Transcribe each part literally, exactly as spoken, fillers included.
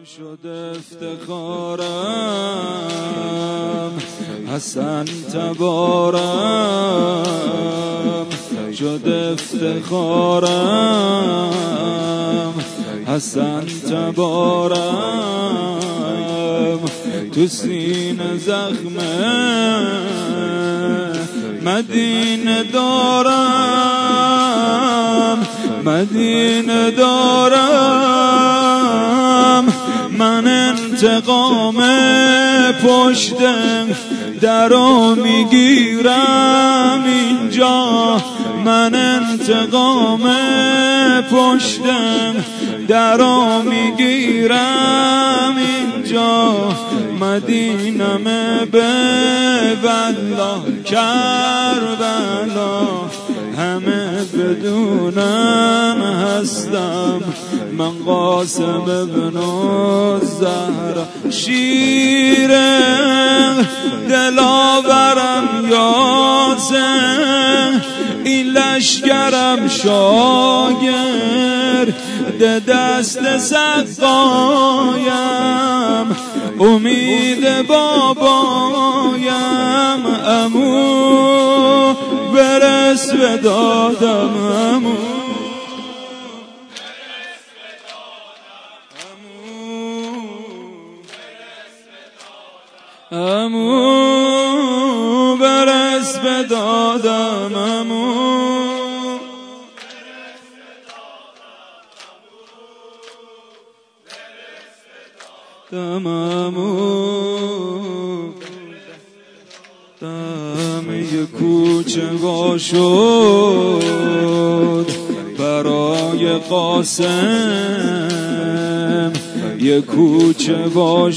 شد افتخارم حسن تبارم شد افتخارم حسن تبارم تو سینه زخمه مدینه دارم مدینه دارم من انتقام پشت درو میگیرم اینجا من انتقام پشت درو میگیرم اینجا مدینم به والله کربلا همه بدونن هستم من قاسم ابن الزهرا شیر دلاورم یاسر این لشکرم شاگرد دست سقایم امید بابایم عمو برس به دادم عمو عمو برس به دادم عمو عمو دم یه کوچه وا شد برای قاسم یه کوچه وا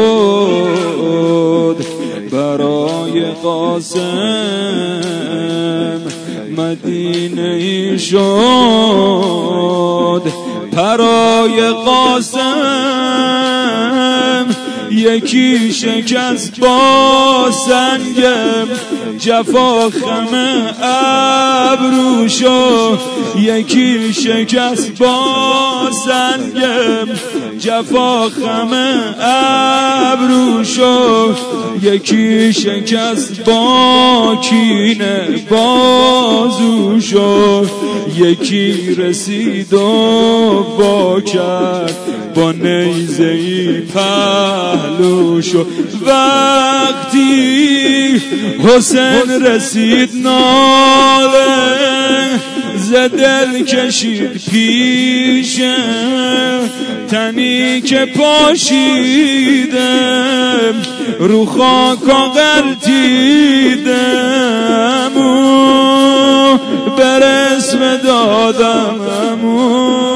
شد برای قاسم مدینه ای شد برای قاسم یکی شکست با سنگم جفا خم ابروشو یکی شکست با سنگم جفا خم ابروشو یکی شکست با کینه بازوشو یکی رسید و با کرد با نیزه‌ای پهلوشو وقتی حسین رسید ناله ز دل کشید پیشه تنی که پاشیدم رو خاک و غلطیدم برس به دادم